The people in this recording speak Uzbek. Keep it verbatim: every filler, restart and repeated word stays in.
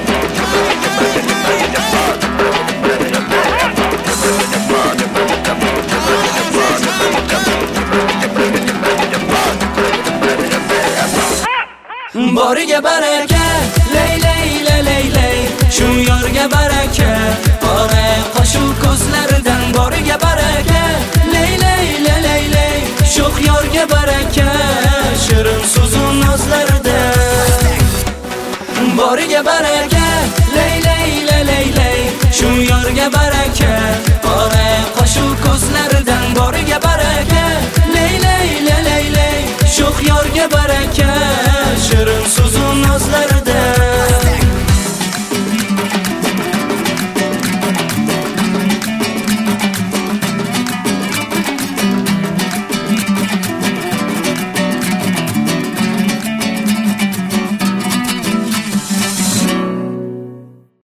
Boriga baraka, ley ley ley ley ley, shu yorga baraka, qora qoshu ko'zlaridan. Boriga baraka, ley ley ley ley ley, sho'x yorga baraka, shirin so'zu nozlaridan. Boriga baraka, ley ley ley ley ley, shu yorga baraka, qora qoshu ko'zlaridan. Boriga baraka, ley ley ley ley ley, sho'x yorga baraka,